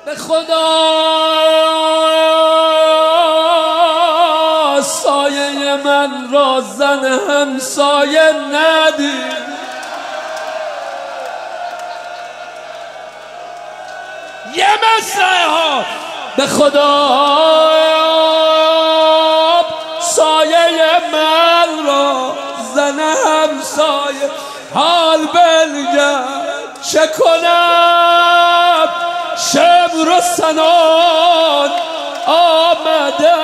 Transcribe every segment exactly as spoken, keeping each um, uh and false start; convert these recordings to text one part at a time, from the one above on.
به خدا سایه من را زن همسایه ندید. یه مسئله ها به خدا سایه من را زن همسایه حال بلگرد چه کنم شمر و سنان آمده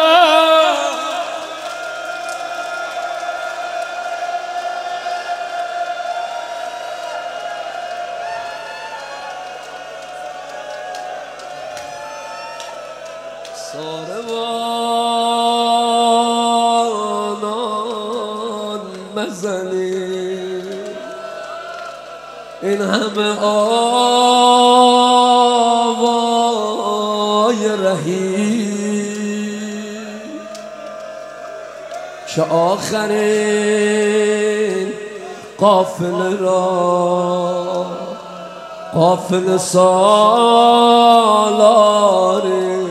ساروانان مزنی این همه آوای رهی که آخرین قافله را قافله سالاری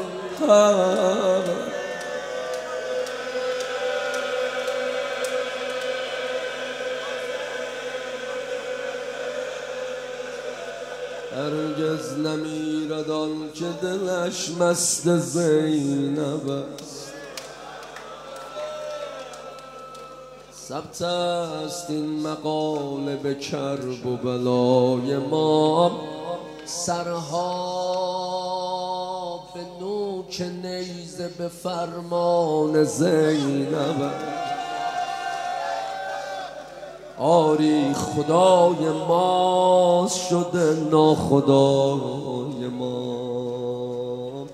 هرگز نمیرد آن که دلش مست زینب است. ثبت است این مقاله به کرب و بلای ما، سرها به نوک نیزه به فرمان زینب است. آری خدای ما شده ناخدای ما.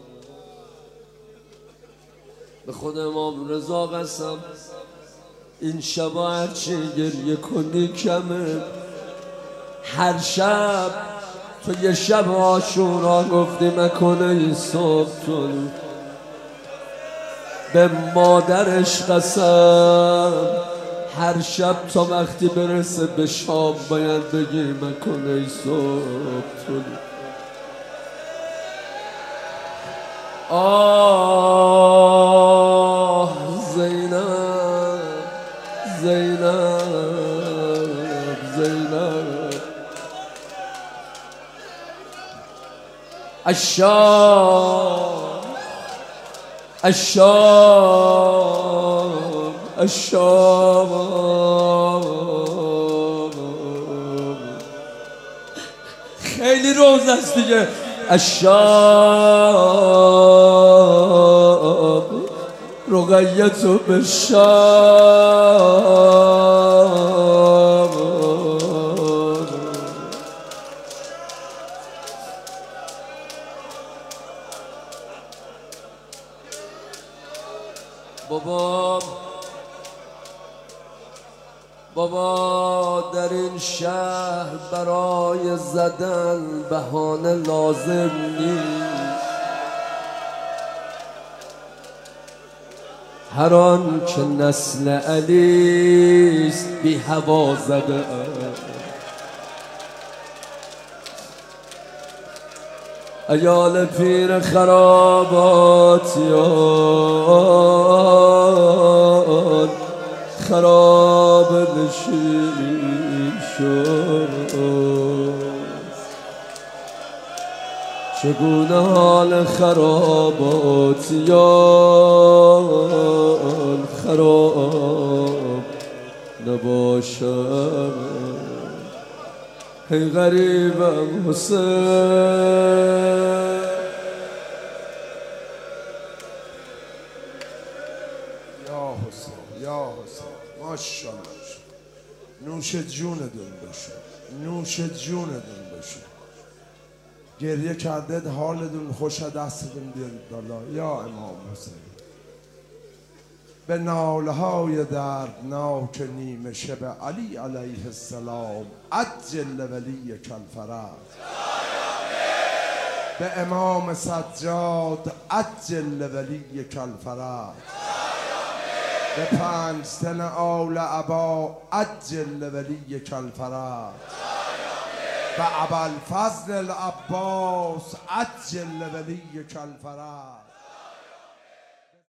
به خود امام رضا قسم این شب هرچی گریه کنی کمه. هر شب تو یه شب عاشورا گفتی مکنه این صبح تو به مادرش قسم هر شب تا وقتی برسه به شام باید بگی مکنه ای صبح تو. آه زینب زینب زینب الشام الشام الشام. خیلی روز است دیگه. الشام رقیتو به شام. بابا بابا در این شهر برای زدن بهانه لازم نیست. هر آن که نسل علیست بی هوا زده. عیال پیر خراباتیان خراب نشین شد. چگونه حال خراباتیان خراب نباشد. ای غریبم حسین یا حسین یا حسین ماشاءالله. نوش جونتون بشه نوش جونتون بشه. گریه کردید حالتون خوش دستتون بیارید بالا یا امام حسین. به ناله های دردناک نیمه شب علی علیه السلام عجل ولی کالفرج. به امام سجاد عجل ولی کالفرج. به پنج تن آل عبا عجل ولی کالفرج. به ابوالفضل العباس عجل ولی کالفرج.